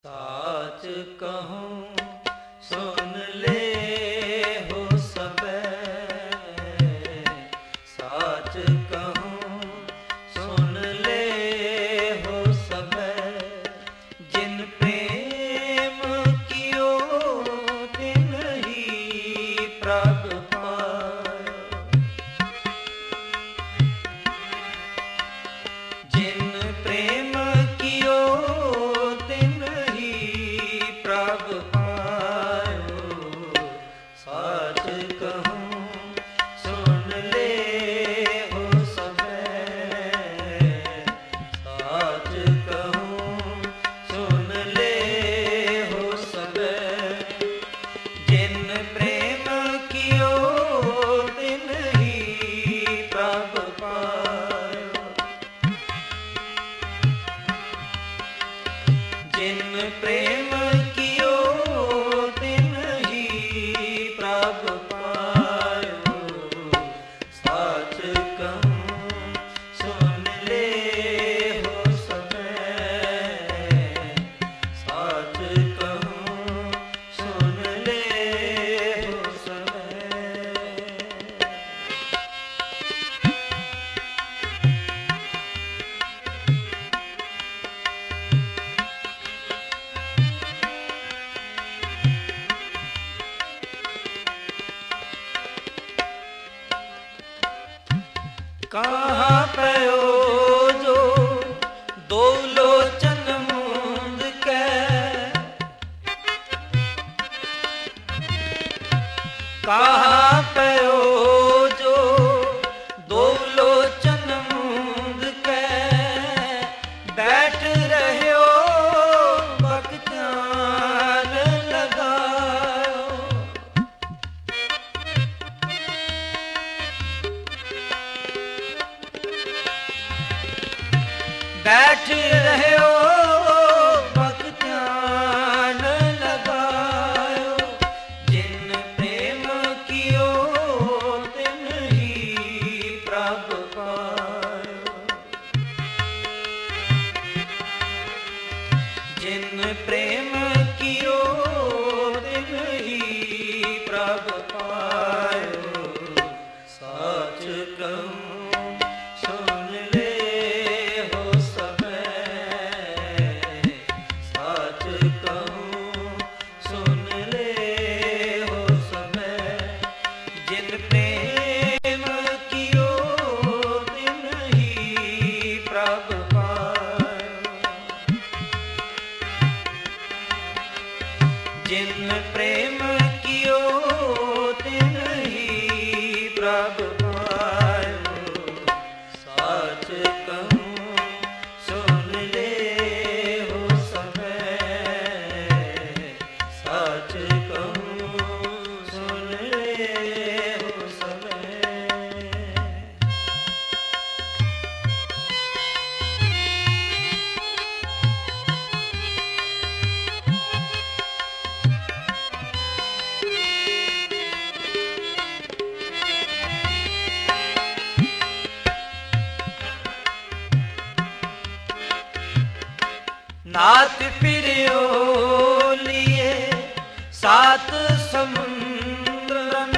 साच कहूँ सुन ले हो सबे, साच कहूँ सुन ले हो सबे, जिन प्रेम कियो तिन ही प्रभ पायो। जिन प्रेम कियो तिन ही प्रभ पायो, साच कहूँ सुन ले हो सबे, साच कहूँ सुन ले हो सबे, जिन प्रेम कियो तिन ही प्रभ पायो। जिन प्रेम कियो तिन ही प्रभ पायो, साच कहूँ सुन ले हो सबे, साच कहूँ सुन ले हो सबे। कहाँ पयो जो दो लोचन मूंद के, कहाँ पयो जो दो लोचन मूंद के, बैठ रह्यो बख्तियार लगायो। बैठ रह्यो बख्तियार लगायो, जिन प्रेम कियो तिन ही प्रभ पायो। जिन प्रेम कियो तिन ही प्रभ पायो, साच कहूँ सुन ले हो सबे, साच कहूँ सुन ले हो सबे, जिन प्रेम कियो तिन ही प्रभ पायो। जिन प्रेम कियो तिन ही प्रभ पायो, साच कहूँ सुन ले हो सबे, साच कहूँ सुन ले हो सबे। नाथ फिरियो लिए सात समुद्रन,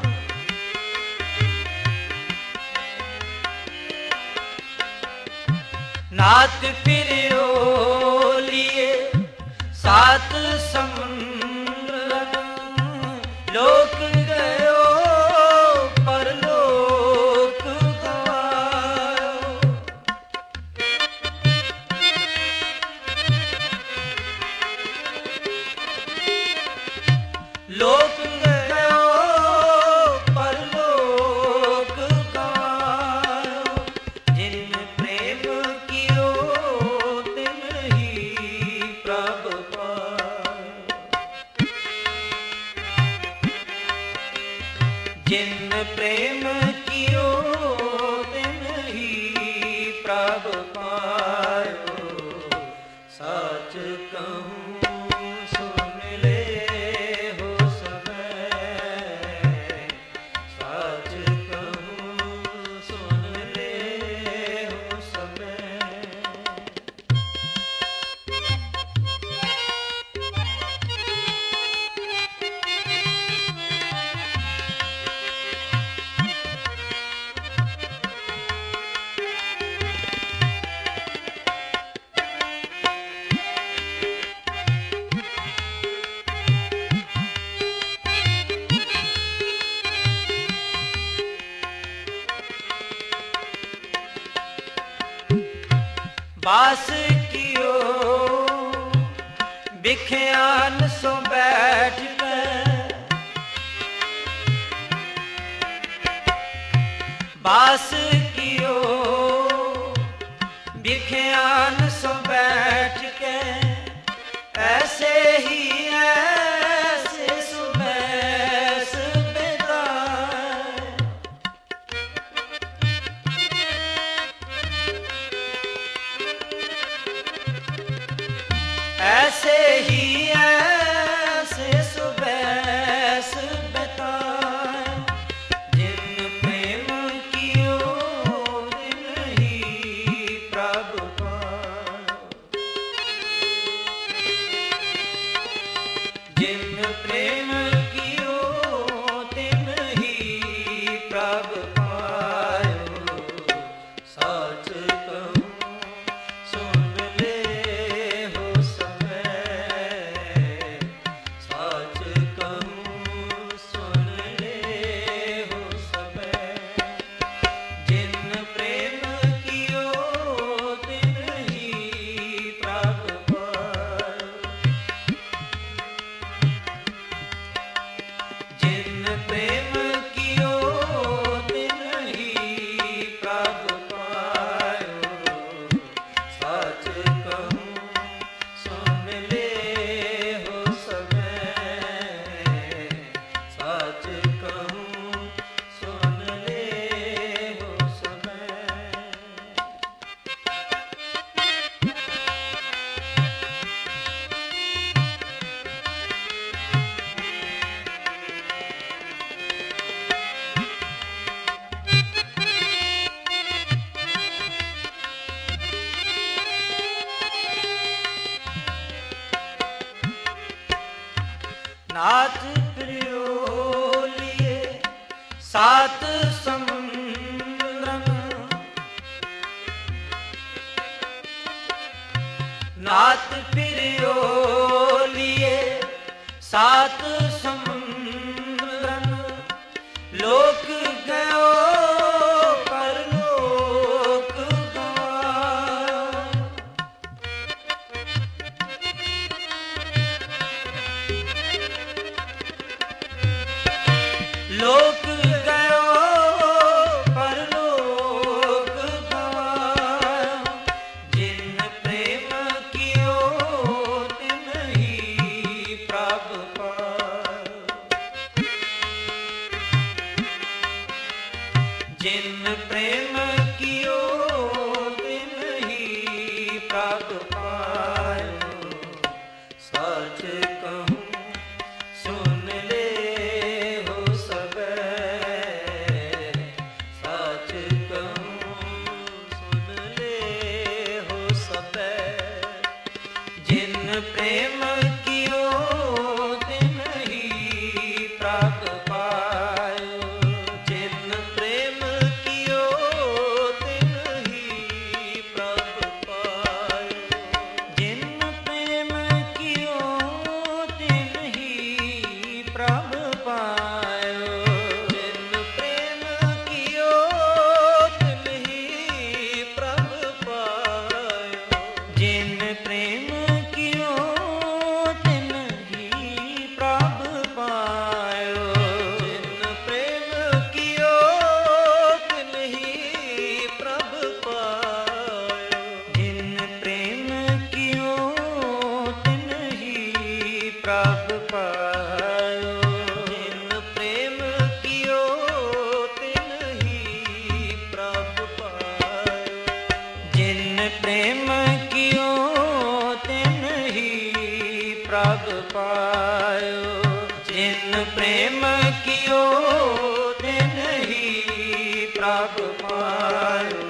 नाथ फिरियो लिए सात समुद्रन, लोक गयो परलोक गवायो। लोक गयो परलोक गवायो, जिन प्रेम कियो तिन ही प्रभ पायो। जिन प्रेम कियो तिन ही प्रभ पायो, साच कहूँ सुन ले हो सबे, साच कहूँ सुन ले हो सबे। बास कियो बिख्यान सो बैठ गए, बास कियो बिख्यान सो बैठ के, ऐसे ही ऐसे सुबह बिताए, ऐसे ही ऐसे सुबह बिताए, जिन प्रेम कियो दिन ही प्रभु पायो, जिन प्रेम कियो दिन ही प्रभु पायो, सच कहूं सुन ले हो समय, सच कहूं सुन ले हो समय, जिन प्रेम कियो दिन ही प्रभु पायो, जिन प्रेम कियो दिन ही प्रभु पायो, सच कहूं सुन ले हो समय, सच कहूं सुन ले हो समय। नाथ प्रियो लिए सात समुद्र, नाथ प्रियो लिए सात समुद्र, लोक गयो परलोक गवाए, लोक गयो परलोक गवाए, जिन प्रेम कियो तिन ही प्रभु पायो, जिन प्रेम कियो तिन ही प्रभु पायो, सच कहूं सुन ले हो समय, सच कहूं सुन ले हो समय, जिन प्रेम कियो दिन ही प्रभु पायो, जिन प्रेम कियो दिन ही प्रभु पायो, जिन प्रेम कियो दिन ही प्रभु पायो, जिन प्रेम कियो दिन ही प्रभु पायो, जिन प्रेम कियो दिन ही प्रभु पायो, जिन प्रेम कियो दिन ही प्रभु पायो, जिन प्रेम कियो दिन ही प्रभु पायो, जिन प्रेम कियो दिन ही प्रभु पायो, जिन प्रेम कियो दिन ही प्रभु पायो, जिन प्रेम कियो दिन ही प्रभु पायो।